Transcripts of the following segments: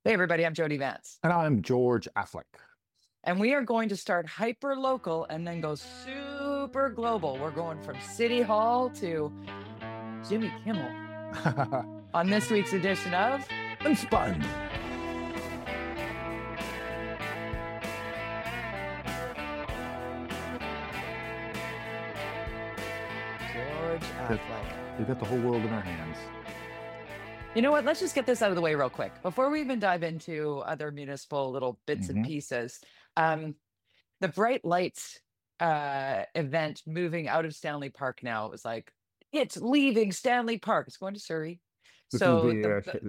Hey everybody, I'm Jody Vance, And I'm George Affleck. and we are going to start hyper local and then go super global. We're going from City Hall to Jimmy Kimmel on this week's edition of Unspun. George That Affleck. we've got the whole world in our hands. You know what? Let's just get this out of the way real quick before we even dive into other municipal little bits and Hmm. pieces. Um, the Bright Lights event moving out of Stanley Park now. It was like it's leaving Stanley Park. It's going to Surrey. This is So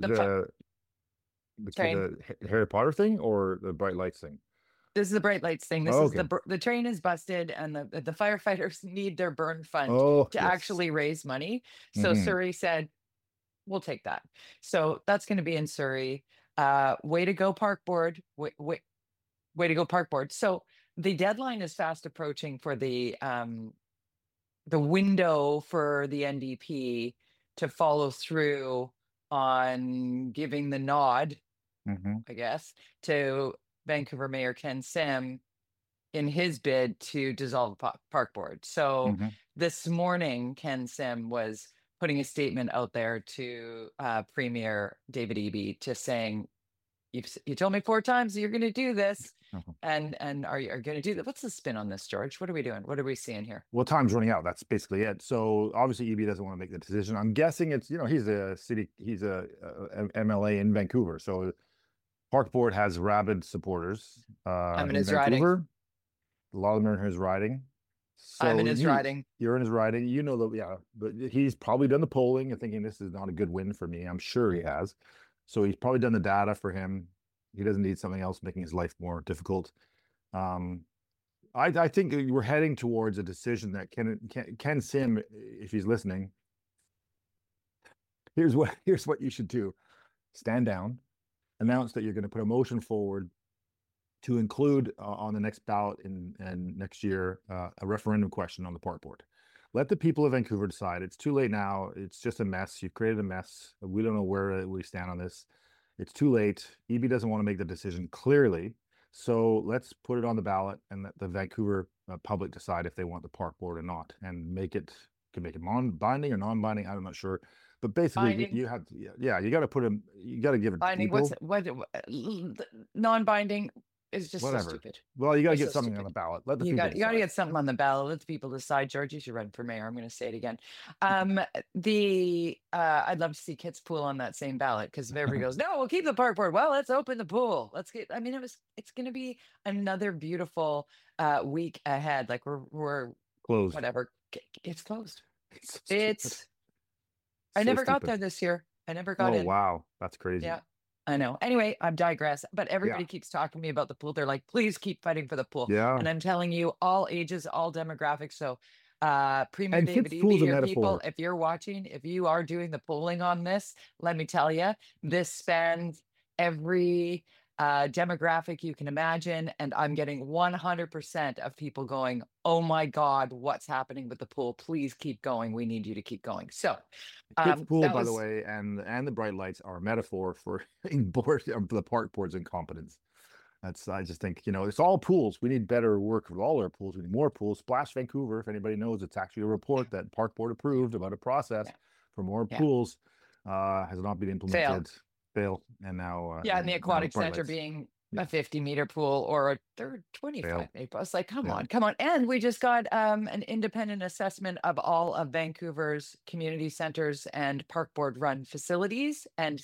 train. the Harry Potter thing or the bright lights thing. This is the bright lights thing. This Oh, is okay. the train is busted, and the firefighters need their burn fund Oh, to yes. actually raise money. So Hmm. Surrey said, "We'll take that." So that's going to be in Surrey. Way to go, Park Board. Way to go, Park Board. So the deadline is fast approaching for the window for the NDP to follow through on giving the nod, Hmm. I guess, to Vancouver Mayor Ken Sim in his bid to dissolve the park board. So Hmm. this morning, Ken Sim was putting a statement out there to Premier David Eby, to saying, you told me four times that you're going to do this, and are you going to do that? What's the spin on this, George? What are we doing? What are we seeing here? Well, time's running out. That's basically it. So obviously EB doesn't want to make the decision. I'm guessing it's, he's a MLA in Vancouver. So Park Board has rabid supporters I'm in in his riding. Vancouver. A lot of them are in his riding. I'm So in his riding. you're in his riding. You know that, yeah. But he's probably done the polling and thinking this is not a good win for me. I'm sure he has. So he's probably done the data for him. He doesn't need something else making his life more difficult. Um, I think we're heading towards a decision that Ken Sim, if he's listening, here's what you should do. Stand down, announce that you're going to put a motion forward to include on the next ballot in next year a referendum question on the park board. Let the people of Vancouver decide. It's too late now. It's just a mess. You've created a mess. We don't know where we stand on this. It's too late. EB doesn't want to make the decision clearly. So let's put it on the ballot and let the Vancouver public decide if they want the park board or not, and can make it non-binding or non-binding. I'm not sure, but basically Binding. you have yeah, you got to you got to give it to Binding. What's people. what? Non-binding is just so Whatever. stupid. Well, you got to It's get so something on the stupid. ballot. Let the You people got to decide. get something on the ballot. Let the people decide. George, you should run for mayor. I'm going to say it again. The I'd love to see Kids Pool on that same ballot, because if everybody goes, no, we'll keep the park board. Well, let's open the pool. Let's get. I mean, it's going to be another beautiful week ahead. Like we're Closed. whatever. It's closed. It's so stupid. It's. I So never got stupid. there this year. I never got Oh, in. wow. That's crazy. Yeah, I know. Anyway, I've digressed, but Yeah. everybody keeps talking to me about the pool. They're like, please keep fighting for the pool. Yeah. And I'm telling you, all ages, all demographics. So, Premier And David kids pool's a Eby, or people, metaphor. if you're watching, if you are doing the polling on this, let me tell you, this spans every demographic you can imagine. And I'm getting 100% of people going, oh my God, what's happening with the pool? Please keep going. We need you to keep going. So, Kids pool, that by the was way, and the bright lights are a metaphor for the park board's incompetence. That's I just think, it's all pools. We need better work for all our pools. We need more pools. Splash Vancouver, if anybody knows, it's actually a report that Park Board approved about a process yeah, for more yeah, pools. Has not been fail. implemented. Fail. And now Yeah, and the now aquatic bright center lights. being a Yeah. 50-meter pool or a third Fail. 25 maybe. I was like, come Yeah. on, come on. And we just got an independent assessment of all of Vancouver's community centers and park board run facilities, and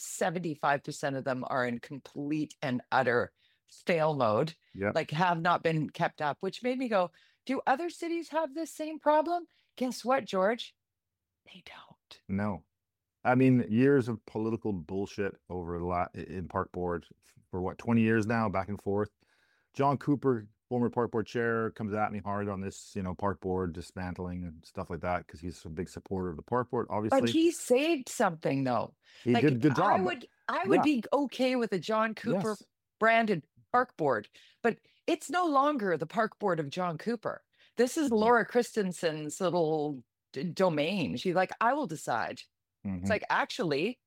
75% of them are in complete and utter fail mode, Yeah. like have not been kept up, which made me go, do other cities have this same problem? Guess what, George? They don't. No. I mean, years of political bullshit over a lot in park board for what, 20 years now, back and forth. John Cooper, former park board chair, comes at me hard on this, park board dismantling and stuff like that because he's a big supporter of the park board, But obviously. he saved something though. He did a Like good I job. would I would Yeah. be okay with a John Cooper Yes. branded park board, but it's no longer the park board of John Cooper. This is Hmm. Laura Christensen's little domain. She's like, I will decide. It's Hmm. like, actually,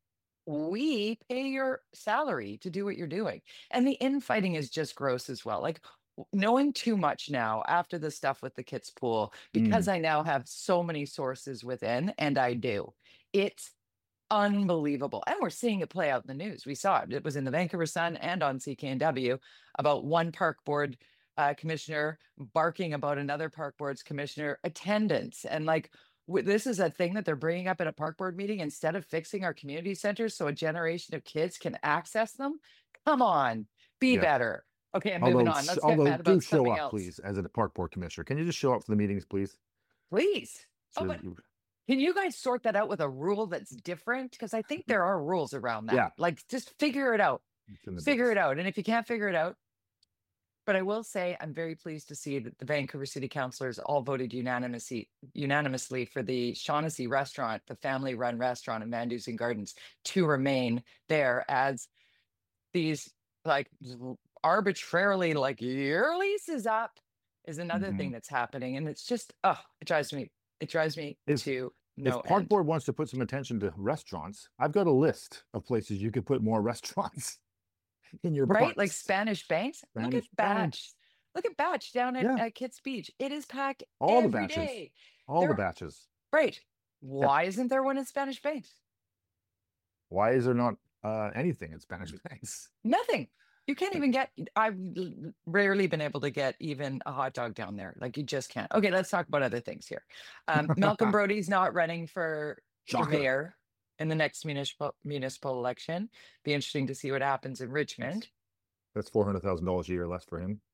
we pay your salary to do what you're doing. And the infighting is just gross as well. Like knowing too much now after the stuff with the kids pool, because Mm, I now have so many sources within, and I do. It's unbelievable. And we're seeing it play out in the news. We saw it. It was in the Vancouver Sun and on CKNW about one park board commissioner barking about another park board's commissioner attendance. And like, this is a thing that they're bringing up at a park board meeting instead of fixing our community centers so a generation of kids can access them. Come on, be yes. better. Okay, I'm moving on. Let's get Although mad do about show something up, else. please, as a park board commissioner. Can you just show up for the meetings, please? Please. Oh, So but can you guys sort that out with a rule that's different? Because I think there are rules around that. yeah, Like, just figure it out. it's in the Figure books. it out. And if you can't figure it out, but I will say I'm very pleased to see that the Vancouver City Councilors all voted unanimously for the Shaughnessy restaurant, the family-run restaurant in Van Dusen Gardens, to remain there as these like arbitrarily like your lease is up is another thing Mhm. that's happening. And it's just it drives me If to if no park end. board wants to put some attention to restaurants, I've got a list of places you could put more restaurants in your Right? Like parks. Spanish Banks. Look at Spanish Batch. Banks. Look at Batch down Yeah, at Kitts Beach. It is packed all the every batches, day. all the There, batches. right. Yeah. Why isn't there one in Spanish Banks? Why is there not anything in Spanish Banks? Nothing. You can't even get, rarely been able to get even a hot dog down there. Like you just can't. Okay, let's talk about other things here. Malcolm Brody's not running for Shocker. mayor in the next municipal election. Be interesting to see what happens in That's Richmond. that's $400,000 a year less for him.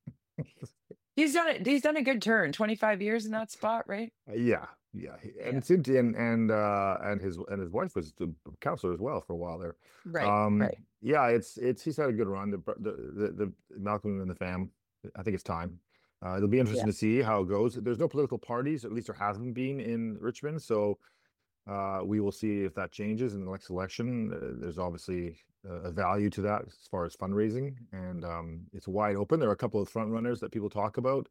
He's done it. He's done a good turn. 25 years in that spot, right? Yeah, yeah, and Yeah. it seemed to, and his wife was the counselor as well for a while there. Right. Right. Yeah, it's he's had a good run. The Malcolm and the fam. I think it's time. It'll be Yeah. interesting to see how it goes. There's no political parties, at least there hasn't been in Richmond. So we will see if that changes in the next election. There's obviously a value to that as far as fundraising, and it's wide open. There are a couple of front runners that people talk about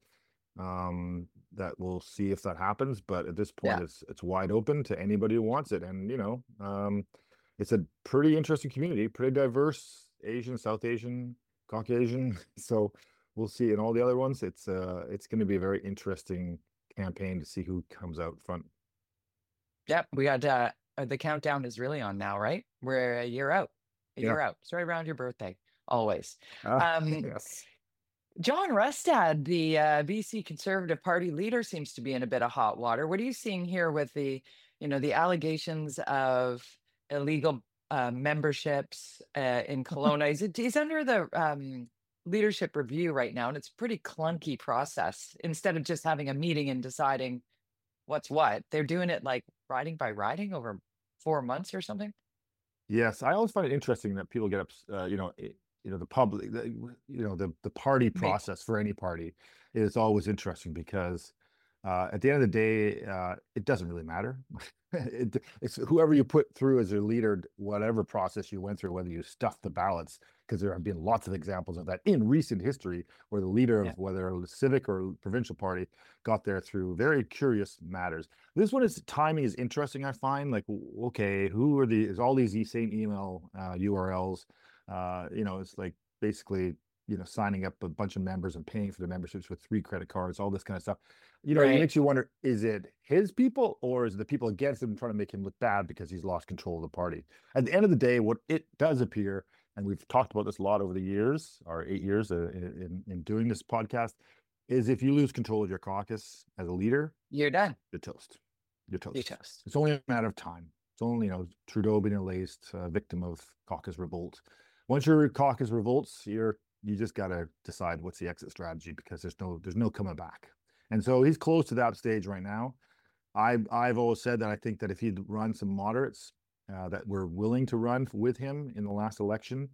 that we'll see if that happens. But at this point, Yeah. it's wide open to anybody who wants it. And it's a pretty interesting community, pretty diverse, Asian, South Asian, Caucasian. So we'll see. And all the other ones, it's going to be a very interesting campaign to see who comes out front. Yep. We got the countdown is really on now, right? We're a year out. A Yeah. year out. It's right around your birthday. Always. Ah, Um, yes. John Rustad, the BC Conservative Party leader, seems to be in a bit of hot water. What are you seeing here with the allegations of illegal memberships in Kelowna? He's under the leadership review right now, and it's a pretty clunky process. Instead of just having a meeting and deciding what's what, they're doing it like riding by riding over 4 months or something. Yes, I always find it interesting that people get up, the public, the party Me. process for any party is always interesting because at the end of the day, it doesn't really matter. It's whoever you put through as your leader, whatever process you went through, whether you stuffed the ballots, because there have been lots of examples of that in recent history, where the leader Yeah. of whether a civic or provincial party got there through very curious matters. This one is timing is interesting. I find like, okay, who are is all these same email URLs? It's like basically signing up a bunch of members and paying for the memberships with 3 credit cards, all this kind of stuff. It Right. makes you wonder, is it his people or is it the people against him trying to make him look bad because he's lost control of the party? At the end of the day, what it does appear, and we've talked about this a lot over the years, our 8 years in doing this podcast, is if you lose control of your caucus as a leader, You're done. you're toast. You're You toast. toast. It's only a matter of time. It's only, Trudeau being a laced victim of caucus revolt. Once your caucus revolts, you just got to decide what's the exit strategy because there's no coming back. And so he's close to that stage right now. I've always said that I think that if he'd run some moderates that were willing to run with him in the last election,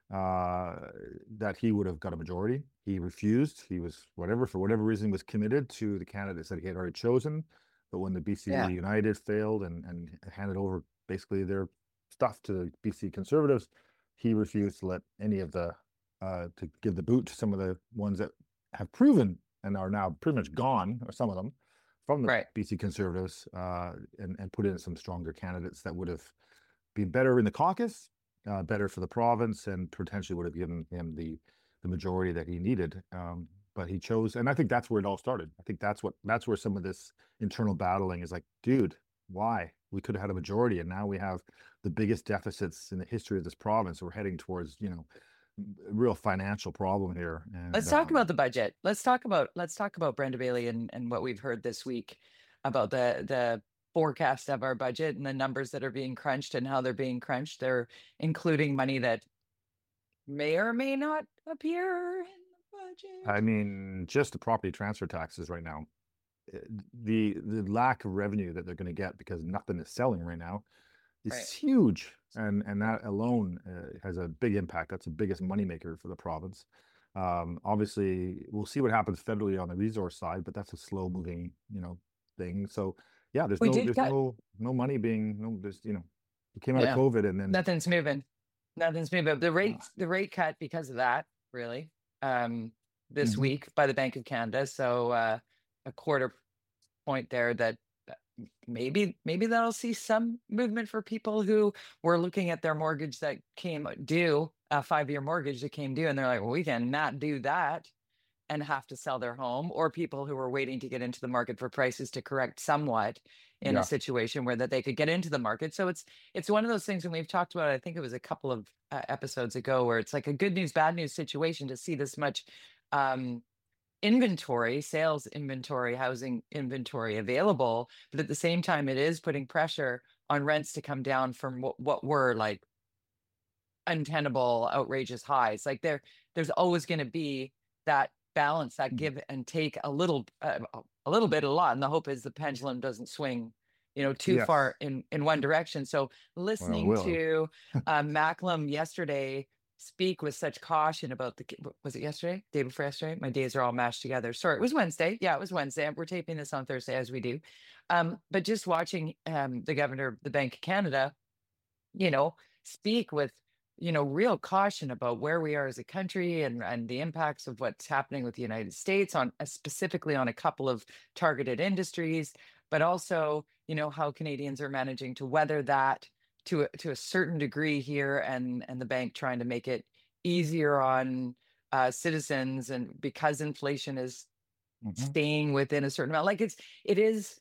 that he would have got a majority. He refused. He was for whatever reason, was committed to the candidates that he had already chosen. But when the BC Yeah. United failed and handed over basically their stuff to the BC Conservatives, he refused to let any of the to give the boot to some of the ones that have proven and are now pretty much gone, or some of them, from the Right. BC Conservatives, and put in some stronger candidates that would have been better in the caucus, better for the province, and potentially would have given him the majority that he needed. But he chose, and I think that's where it all started. I think that's where some of this internal battling is like, dude, why? We could have had a majority, and now we have the biggest deficits in the history of this province. We're heading towards, a real financial problem here. And Let's talk about the budget. Let's talk about Brenda Bailey and what we've heard this week about the forecast of our budget and the numbers that are being crunched and how they're being crunched. They're including money that may or may not appear in the budget. I mean, just the property transfer taxes right now, the lack of revenue that they're going to get because nothing is selling right now is Right. huge, and that alone has a big impact. That's the biggest moneymaker for the province. Obviously, we'll see what happens federally on the resource side, but that's a slow moving, thing. So yeah, We did cut. no money being there's we came out of Yeah. COVID and then Nothing's moving. Nothing's moving. The rate cut because of that, really, this Mhm. week by the Bank of Canada. So a quarter point there that maybe that'll see some movement for people who were looking at their mortgage that came due, a 5-year mortgage that came due, and they're like, well, we cannot do that and have to sell their home, or people who were waiting to get into the market for prices to correct somewhat in a Yeah. situation where that they could get into the market. So it's one of those things, and we've talked about it, I think it was a couple of episodes ago, where it's like a good news, bad news situation to see this much inventory, sales inventory, housing inventory available, but at the same time, it is putting pressure on rents to come down from what were like untenable, outrageous highs. Like there's always going to be that balance, that give and take a little bit, a lot. And the hope is the pendulum doesn't swing, too Yes. far in one direction. So Well, it listening will. to Macklem yesterday speak with such caution about was it yesterday? Day before yesterday? My days are all mashed together. Sorry, it was Wednesday. Yeah, it was Wednesday. We're taping this on Thursday as we do. But just watching the governor of the Bank of Canada, speak with real caution about where we are as a country and the impacts of what's happening with the United States on specifically on a couple of targeted industries, but also how Canadians are managing to weather that to a certain degree here, and the bank trying to make it easier on citizens, and because inflation is Mhm. staying within a certain amount, like it is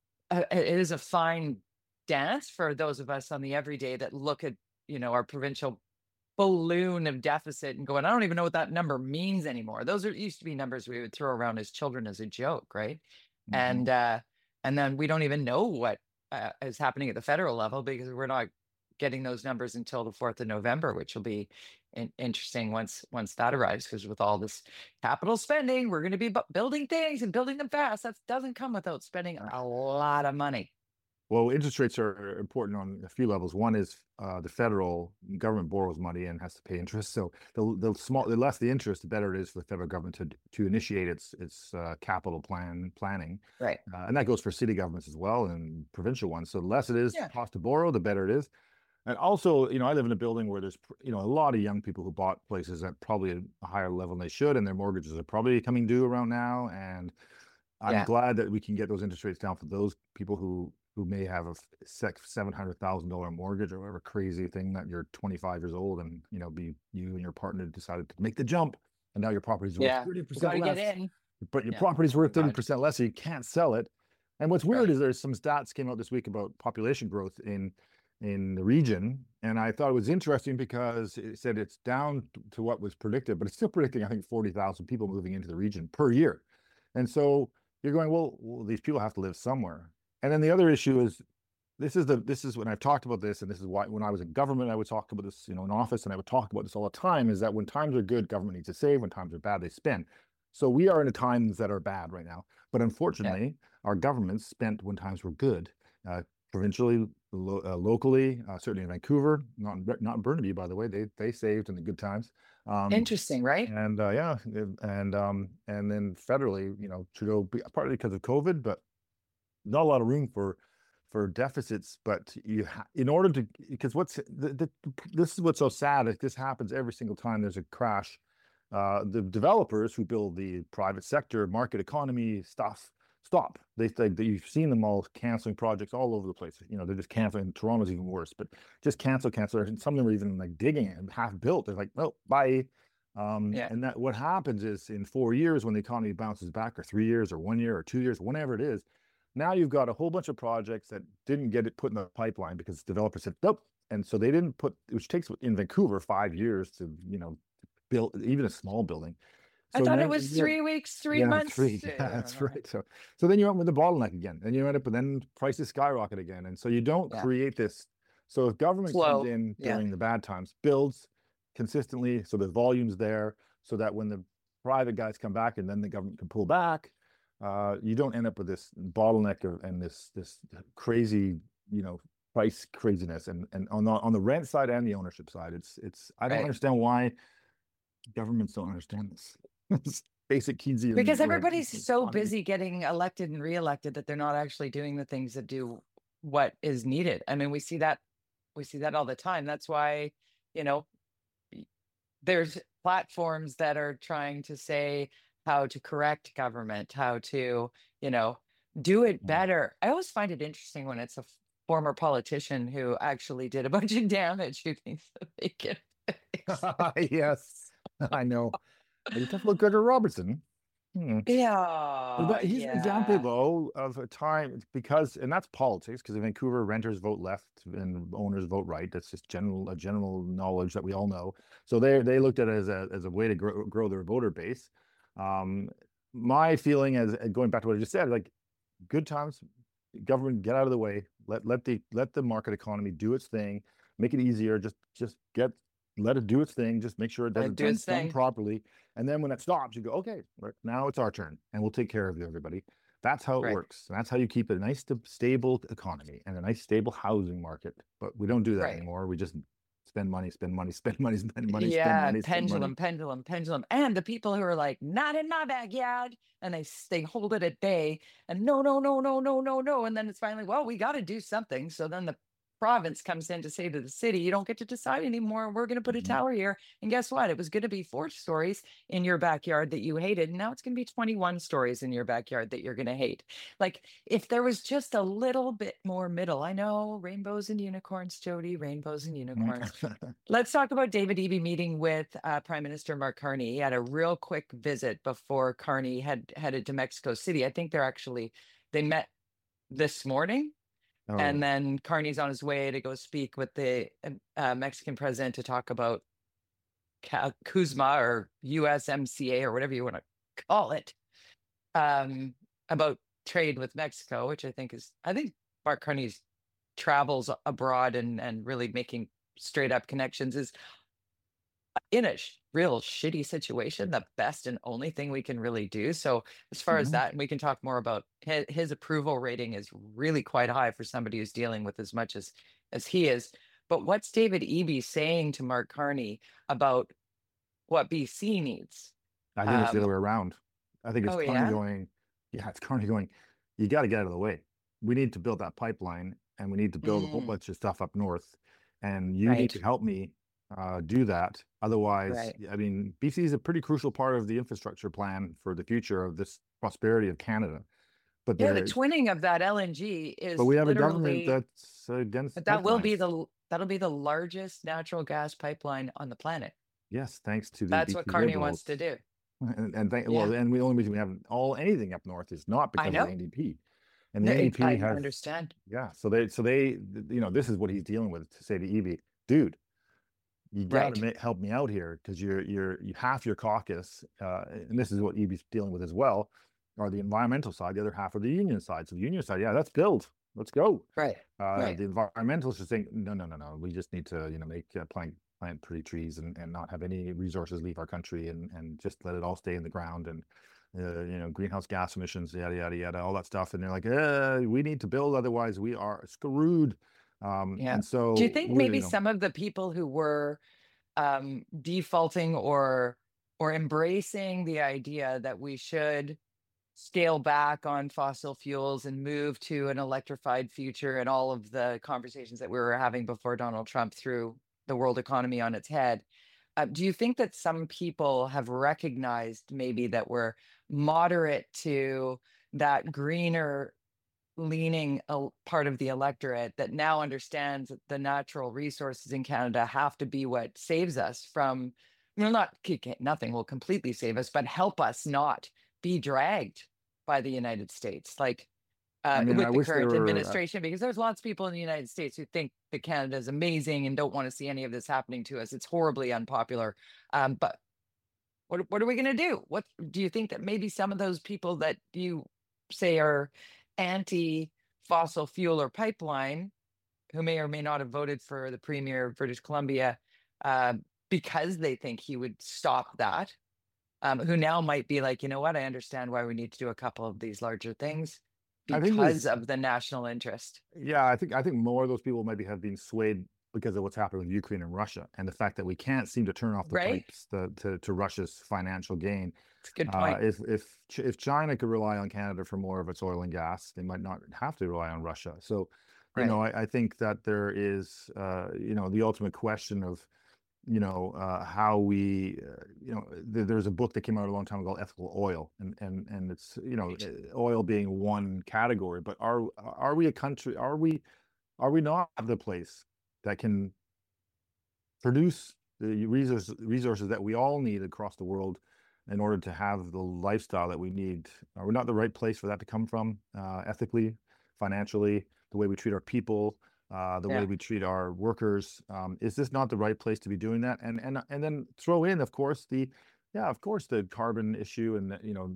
a fine dance for those of us on the everyday that look at our provincial balloon of deficit and going, I don't even know what that number means anymore. Those used to be numbers we would throw around as children as a joke, right? Mhm. And then we don't even know what is happening at the federal level, because we're not getting those numbers until the 4th of November, which will be interesting once that arrives, because with all this capital spending, we're going to be building things and building them fast. That doesn't come without spending a lot of money. Well, interest rates are important on a few levels. One is the federal government borrows money and has to pay interest. So the less the interest, the better it is for the federal government to initiate its capital planning, Right. and that goes for city governments as well and provincial ones. So the less it is Yeah. cost to borrow, the better it is. And also, I live in a building where there's a lot of young people who bought places at probably a higher level than they should, and their mortgages are probably coming due around now. And I'm Yeah. glad that we can get those interest rates down for those people who may have a $700,000 mortgage or whatever crazy thing, that you're 25 years old and you and your partner decided to make the jump, and now your property's worth Yeah. 30% Got to less. get in. But your Yeah. property's Oh my worth God. 30% less, so you can't sell it. And what's weird Right. is there's some stats came out this week about population growth in the region, and I thought it was interesting because it said it's down to what was predicted, but it's still predicting, I think, 40,000 people moving into the region per year. And so you're going, well, these people have to live somewhere. And then the other issue is, this is when I've talked about this, and this is why when I was in government, I would talk about this, in office, and I would talk about this all the time, is that when times are good, government needs to save. When times are bad, they spend. So we are in the times that are bad right now. But unfortunately, our governments spent when times were good, provincially, locally, certainly in Vancouver, not in Burnaby, by the way. They saved in the good times. Interesting, right? And yeah, and then federally, Trudeau, partly because of COVID, but not a lot of room for deficits. But in order to, because this is what's so sad. If this happens every single time there's a crash, the developers who build the private sector market economy stuff, stop. They think that you've seen them all canceling projects all over the place. They're just canceling. Toronto's even worse, but just cancel. And some of them are even like digging and half built. They're like, oh, bye. Yeah. And that what happens is in 4 years when the economy bounces back, or 3 years, or 1 year, or 2 years, whenever it is, now you've got a whole bunch of projects that didn't get it put in the pipeline because developers said nope, and so they didn't put, which takes in Vancouver 5 years to build even a small building. I So thought now, it was yeah, 3 weeks, three yeah, months. three. Yeah, that's right. So then you end with the bottleneck again, and you end up, and then prices skyrocket again, and so you don't Yeah. create this. So if government comes Flow. in Yeah. during the bad times, builds consistently, so the volume's there, so that when the private guys come back, and then the government can pull back, you don't end up with this bottleneck and this crazy, price craziness. And on the rent side and the ownership side, it's I don't Right. understand why governments don't understand this. It's basic Keynesian, Because everybody's so economy. busy getting elected and reelected that they're not actually doing the things that do what is needed. I mean, we see that all the time. That's why, you know, there's platforms that are trying to say how to correct government, how to, do it better. I always find it interesting when it's a former politician who actually did a bunch of damage who thinks that they can fix it. Yes, I know. You tough look Gregor Robertson. Hmm. Yeah, But he's an example, yeah. though, of a time because, and that's politics, because in Vancouver, renters vote left and owners vote right. That's just a general knowledge that we all know. So they looked at it as a way to grow their voter base. Um, my feeling, as going back to what I just said, like good times, government get out of the way, let the market economy do its thing, make it easier. Just let it do its thing. Just make sure it does Let it it do its done thing. properly. And then when it stops, you go, okay, right, now it's our turn, and we'll take care of you, everybody. That's how it Right, works. And that's how you keep a nice, stable economy and a nice, stable housing market. But we don't do that right. anymore. We just spend money, spend money, spend money, spend money, spend Yeah, money, spend money. pendulum, pendulum, pendulum. And the people who are like, not in my backyard, and they hold it at bay, and no, no, no, no, no, no, no. And then it's finally, well, we got to do something. So then the province comes in to say to the city, you don't get to decide anymore. We're going to put a Mhm. tower here. And guess what? It was going to be 4 stories in your backyard that you hated. And now it's going to be 21 stories in your backyard that you're going to hate. Like if there was just a little bit more middle, I know rainbows and unicorns, Jody, rainbows and unicorns. Let's talk about David Eby meeting with Prime Minister Mark Carney. He had a real quick visit before Carney had headed to Mexico City. I think they met this morning, Oh, and then Carney's on his way to go speak with the Mexican president to talk about CUSMA or USMCA or whatever you want to call it, about trade with Mexico, which I think Mark Carney's travels abroad and really making straight up connections is in a real shitty situation, the best and only thing we can really do. So as far as mhm. that, and we can talk more about his approval rating is really quite high for somebody who's dealing with as much as he is. But what's David Eby saying to Mark Carney about what BC needs? I think it's the Um, other way around. I think it's oh Carney yeah, going, yeah, it's Carney going, you got to get out of the way. We need to build that pipeline, and we need to build a whole mm, bunch of stuff up north. And you need right, to help me do that. Otherwise, right. I mean, BC is a pretty crucial part of the infrastructure plan for the future of this prosperity of Canada. But Yeah, the there, twinning of that LNG but is we have a government literally, that's against but pipelines. that'll be the largest natural gas pipeline on the planet. Yes, thanks to the That's what BC Carney wants to Liberals. do. Well, Yeah, and the only reason we have anything up north is not I because of the know. NDP, and the No, NDP I has, understand. yeah. So they, this is what he's dealing with, to say to Evie, dude, you got Right. to help me out here, because you half your caucus, and this is what Evie's dealing with as well, are the environmental side, the other half are the union side. So the union side, yeah, let's build, let's go. Right. The Right. environmentalists are saying, no, no, no, no, we just need to, make plant pretty trees, and not have any resources leave our country, and just let it all stay in the ground, and greenhouse gas emissions, yada yada yada, all that stuff. And they're like, we need to build, otherwise we are screwed. Yeah. And Do you so think maybe some of the people who were defaulting or embracing the idea that we should scale back on fossil fuels and move to an electrified future, and all of the conversations that we were having before Donald Trump threw the world economy on its head? Do you think that some people have recognized maybe that we're moderate to that greener leaning part of the electorate that now understands that the natural resources in Canada have to be what saves us from, not nothing will completely save us, but help us not be dragged by the United States, like I mean, I with the wish they current were. administration, because there's lots of people in the United States who think that Canada is amazing and don't want to see any of this happening to us. It's horribly unpopular. But what are we going to do? What do you think that maybe some of those people that you say are anti fossil fuel or pipeline, who may or may not have voted for the premier of British Columbia because they think he would stop that, who now might be like, you know what, I understand why we need to do a couple of these larger things I think because of the national interest. yeah, I think more of those people maybe have been swayed because of what's happening with Ukraine and Russia, and the fact that we can't seem to turn off the Right? pipes to Russia's financial gain. It's a good point. If China could rely on Canada for more of its oil and gas, they might not have to rely on Russia. So, Right. I think that there is, the ultimate question of, how we, there's a book that came out a long time ago, Ethical Oil, and it's, oil being one category, but are we a country? Are we not the place that can produce the resources that we all need across the world in order to have the lifestyle that we need? Are we not the right place for that to come from, ethically, financially, the way we treat our people, the way we treat our workers? Is this not the right place to be doing that? And then throw in, of course, the carbon issue, and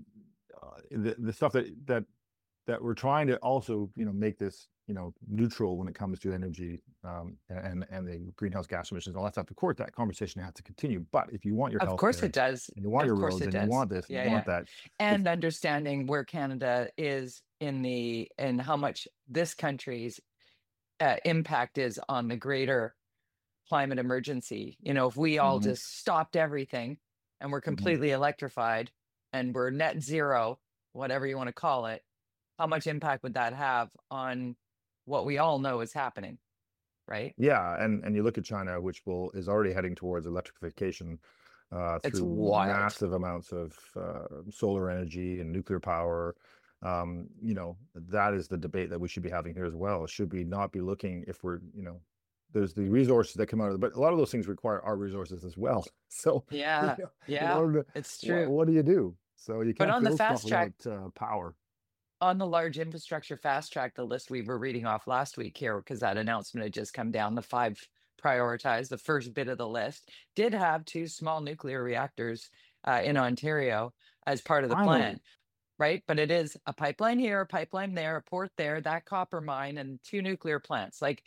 the stuff that we're trying to also make this neutral when it comes to energy, and the greenhouse gas emissions and all that stuff. Of course, that conversation has to continue. But if you want your Of course healthcare, it does. and you want Of your course roads, it and you does. want this, Yeah, you want yeah. that, And understanding where Canada is and how much this country's impact is on the greater climate emergency. If we all Mhm, just stopped everything and we're mhm. completely electrified and we're net zero, whatever you want to call it, how much impact would that have on what we all know is happening, right? Yeah, and you look at China, which is already heading towards electrification, It's through wild. massive amounts of solar energy and nuclear power. That is the debate that we should be having here as well. Should we not be looking, if we're, there's the resources that come out of it, but a lot of those things require our resources as well. So, Yeah, in yeah, order to, it's what true. what do you do? So you But can't on the build stuff fast track, without power. on the large infrastructure fast track, the list we were reading off last week here, because that announcement had just come down, the five prioritized, the first bit of the list did have two small nuclear reactors in Ontario as part of the Finally, plan, right? But it is a pipeline here, a pipeline there, a port there, that copper mine, and two nuclear plants. Like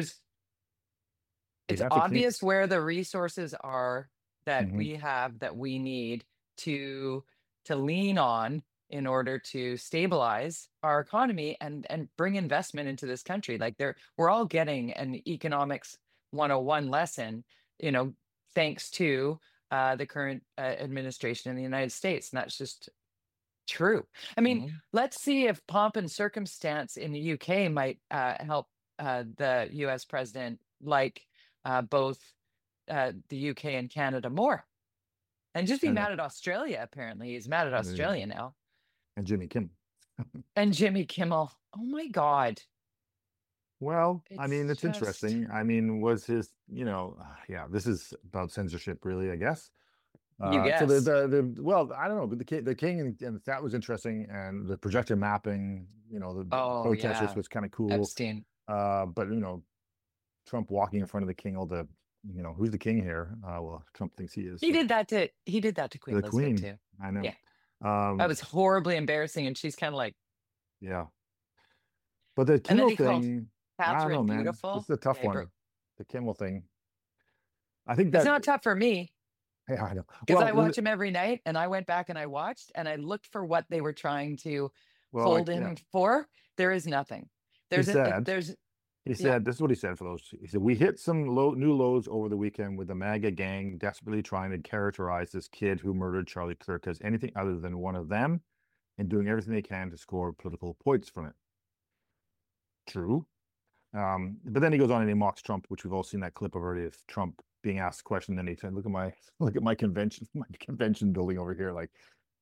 we it's have to keep. obvious where the resources are that Mhm. we have, that we need to lean on in order to stabilize our economy and bring investment into this country. Like we're all getting an economics 101 lesson, you know thanks to the current administration in the United States, and that's just true. I mean, Mhm. let's see if pomp and circumstance in the UK might help the US president, like both the UK and Canada, more. And just be And mad at Australia, apparently. He's mad at yeah, Australia now. and Jimmy Kimmel. And Jimmy Kimmel. Oh my God. Well, I mean, It's it's just, interesting. I mean, was his, yeah, this is about censorship, really, I guess. you So guess. well, I don't know, but the king and that was interesting, and the projector mapping, the Oh, protesters yeah. was kind of cool. Epstein. But Trump walking in front of the king, all the, who's the king here? Well, Trump thinks he is. So He did that to Queen the Elizabeth queen, too. I know. Yeah. That Um, was horribly embarrassing. And she's kind of like, yeah, but the and then Kimmel he called thing, I don't know, Catherine man. This beautiful. is a tough Yeah, one. The Kimmel thing. I think it's that, not tough for me, yeah, I know. because Well, I watch him every night, and I went back and I watched and I looked for what they were trying to hold yeah. him for. There is nothing. He There's said, there's yeah. this is what he said for those. He said, we hit some new lows over the weekend with the MAGA gang desperately trying to characterize this kid who murdered Charlie Kirk as anything other than one of them and doing everything they can to score political points from it. True. But then he goes on and he mocks Trump, which we've all seen that clip already of Trump being asked a question. Then he said, look at my convention building over here. Like,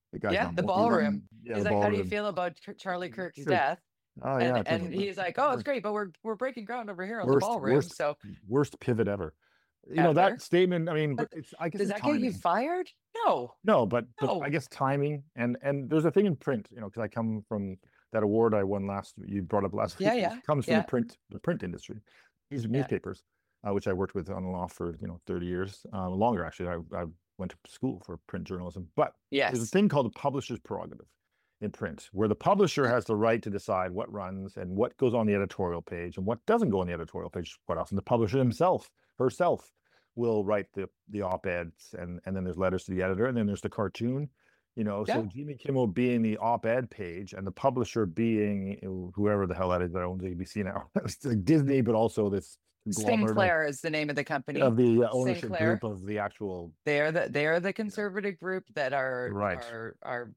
The guy's Yeah, not the born. He ballroom. yeah, He's the like, "How do you ballroom. feel about Charlie Kirk's He's like, death?" oh yeah, And it's a he's like, "Oh, it's great, but we're breaking ground over here on the worst, ballroom." worst, So worst pivot ever. That ever. statement. I mean, but But it's I guess does it's that get you timing. fired? No, No, but I no. guess timing and there's a thing in print, because I come from that award I won you brought up last Yeah, week, yeah, comes from yeah, the print industry, these yeah. newspapers, which I worked with on and off for 30 years, longer actually. I went to school for print journalism, but there's a Yes. thing called the publisher's prerogative in print, where the publisher has the right to decide what runs and what goes on the editorial page and what doesn't go on the editorial page. Quite often, the publisher herself will write the op-eds, and then there's letters to the editor, and then there's the cartoon. So Yeah. Jimmy Kimmel being the op-ed page and the publisher being whoever the hell that is that owns ABC now. It's like Disney, but also this conglomerate Sinclair is the name of the of company. the ownership group Sinclair. of the actual. They are the conservative group that are Right. are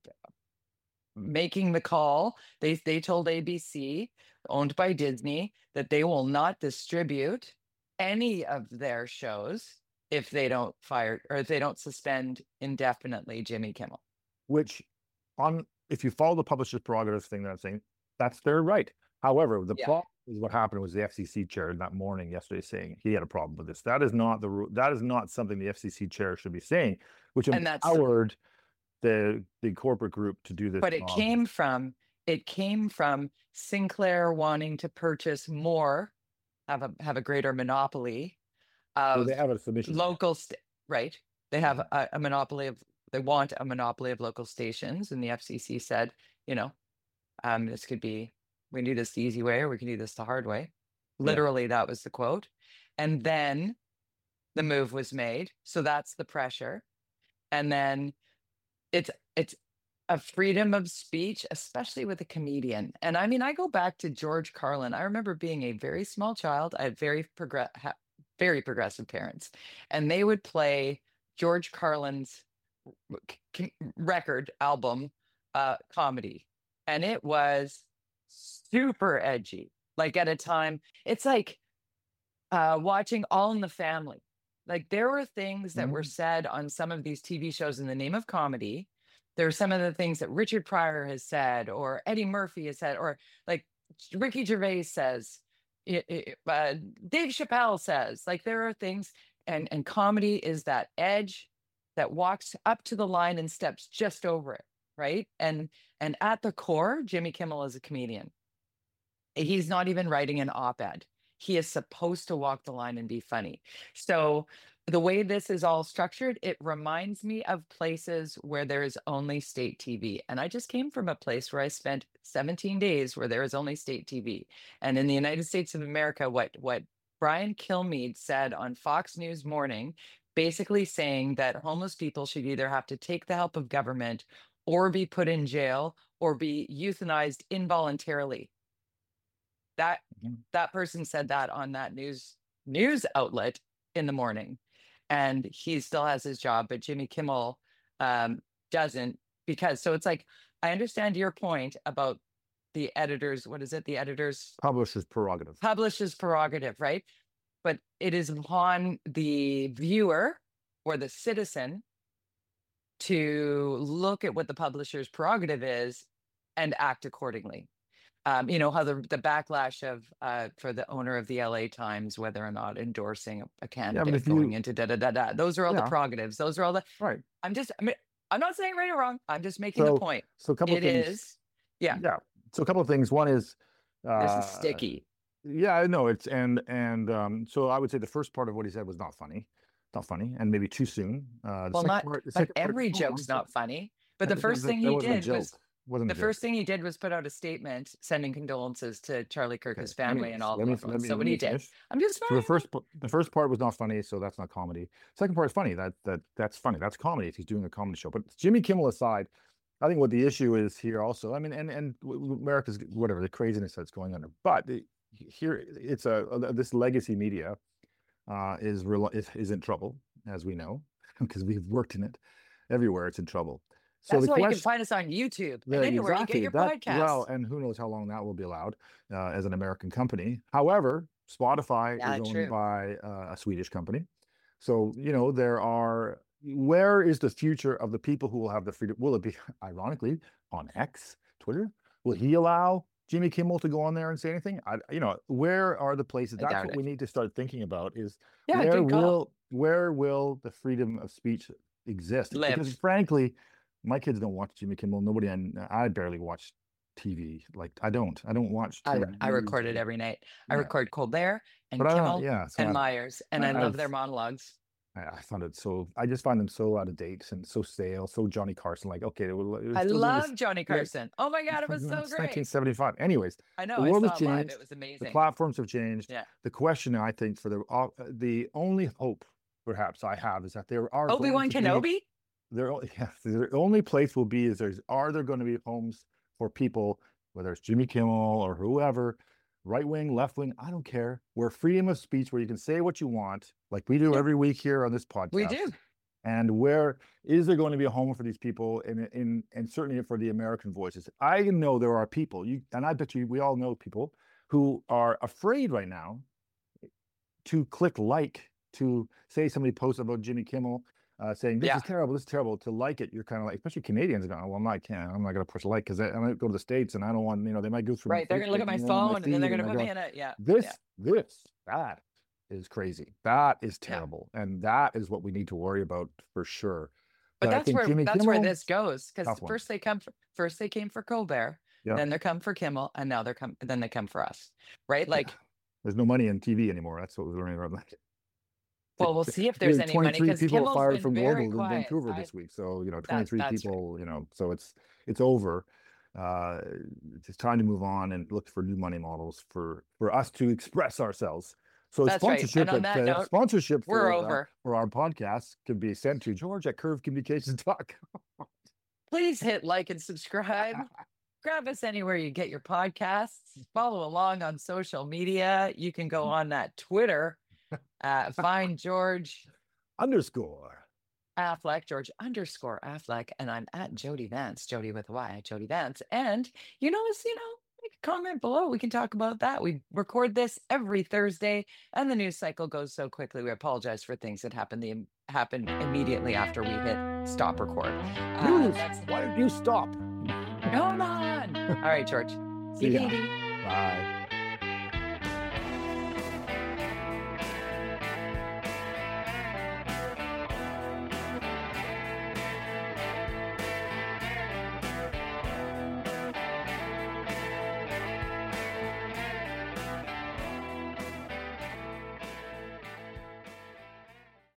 making the call. They told ABC, owned by Disney, that they will not distribute any of their shows if they don't fire or if they don't suspend indefinitely Jimmy Kimmel. Which, if you follow the publisher's prerogative thing that I'm saying, that's their right. However, the Yeah. problem is what happened was the FCC chair that morning yesterday saying he had a problem with this. That is not something the FCC chair should be saying, which And that's empowered the corporate group to do this but it job. came from Sinclair wanting to purchase more, have a greater monopoly So of they have a submission. local right. They have a monopoly of they want a monopoly of local stations, and the FCC said, this could be, we can do this the easy way or we can do this the hard way. Literally, that was the quote. And then the move was made. So that's the pressure. And then it's a freedom of speech, especially with a comedian. And I mean, I go back to George Carlin. I remember being a very small child. I had very progressive parents, and they would play George Carlin's record album comedy, and it was super edgy. Like at a time, it's like watching All in the Family. Like there were things that were said on some of these TV shows in the name of comedy. There are some of the things that Richard Pryor has said, or Eddie Murphy has said, or like Ricky Gervais says, Dave Chappelle says. Like there are things, and comedy is that edge that walks up to the line and steps just over it, right? And at the core, Jimmy Kimmel is a comedian. He's not even writing an op-ed. He is supposed to walk the line and be funny. So the way this is all structured, it reminds me of places where there is only state TV. And I just came from a place where I spent 17 days where there is only state TV. And in the United States of America, what Brian Kilmeade said on Fox News Morning, basically saying that homeless people should either have to take the help of government or be put in jail or be euthanized involuntarily. That person said that on that news outlet in the morning, and he still has his job, but Jimmy Kimmel doesn't, because so it's like, I understand your point about the editors. What is it? The editors Publisher's prerogative, right? But it is upon the viewer or the citizen to look at what the publisher's prerogative is and act accordingly. How the backlash of for the owner of the LA Times, whether or not endorsing a candidate going into those are all the prerogatives. Those are all the right. I'm not saying right or wrong. I'm just making the point. So a couple of things. It is, yeah. So a couple of things. One is this is sticky. Yeah, I know it's and so I would say the first part of what he said was not funny, and maybe too soon. But every joke's not funny. But the first thing he did was. The first thing he did was put out a statement sending condolences to Charlie Kirk's family and all of them. So what he did, I'm just so the first part was not funny, so that's not comedy. Second part is funny. That's funny. That's comedy if he's doing a comedy show. But Jimmy Kimmel aside, I think what the issue is here also. I mean, and America's whatever the craziness that's going on, but here it's this legacy media is in trouble, as we know, because we've worked in it. Everywhere it's in trouble. So that's why you can find us on YouTube and anywhere you get your podcast. Well, and who knows how long that will be allowed as an American company. However, Spotify is owned by a Swedish company. So, where is the future of the people who will have the freedom? Will it be, ironically, on X, Twitter? Will he allow Jimmy Kimmel to go on there and say anything? Where are the places? I That's doubt what it. we need to start thinking about is Yeah, good call. where will the freedom of speech exist? Because Live. frankly, my kids don't watch Jimmy Kimmel. Nobody, I barely watch TV. Like I don't watch I TV. record it every night. I Yeah, record Colbert but and I don't. Kimmel Yeah, so and Myers, and I love their monologues. I found it so. I just find them so out of date and so stale, so Johnny Carson. Like, okay, well, it was I still doing this. love Johnny Yeah, Carson. Oh my God, it was so it's great. 1975. Anyways, I know. the I world has saw it live. It changed. was The amazing. platforms have changed. Yeah. The question, I think, for the only hope perhaps I have is that there are Obi-Wan Kenobi? the only place will be is are there going to be homes for people, whether it's Jimmy Kimmel or whoever, right wing, left wing, I don't care, where freedom of speech, where you can say what you want, like we do Yeah, every week here on this we podcast. do. And where is there going to be a home for these people, and certainly for the American voices? I know there are people, and I bet you we all know people who are afraid right now to click like, to say somebody posts about Jimmy Kimmel, saying this Yeah. is terrible, to like it. You're kind of like, especially Canadians going, well, I'm not going to push like, because I might go to the States and I don't want, they might go through Right. They're going to look at my phone and then they're going to put me in it. Yeah. that is crazy. That is terrible. Yeah. And that is what we need to worry about for sure. But that's where this goes, because first they came for Colbert, then they come for Kimmel, and now then they come for us, right? Like, there's no money in TV anymore. That's what we're learning about. Well, we'll see if there's any money, because people Kimmel's fired been from very Global quiet. in Vancouver this week. So 23 people. Right. So it's over. It's time to move on and look for new money models for us to express ourselves. So that's sponsorship, right. And on that note, sponsorship we're over for our podcast can be sent to George@curvecommunications.com. Please hit like and subscribe. Grab us anywhere you get your podcasts. Follow along on social media. You can go on that Twitter. Find George _Affleck, George_Affleck, and I'm at Jody Vance, Jody with a Y, Jody Vance. And make a comment below. We can talk about that. We record this every Thursday, and the news cycle goes so quickly. We apologize for things that happen immediately after we hit stop record. Why did you stop? Come on. All right, George. See you. Bye.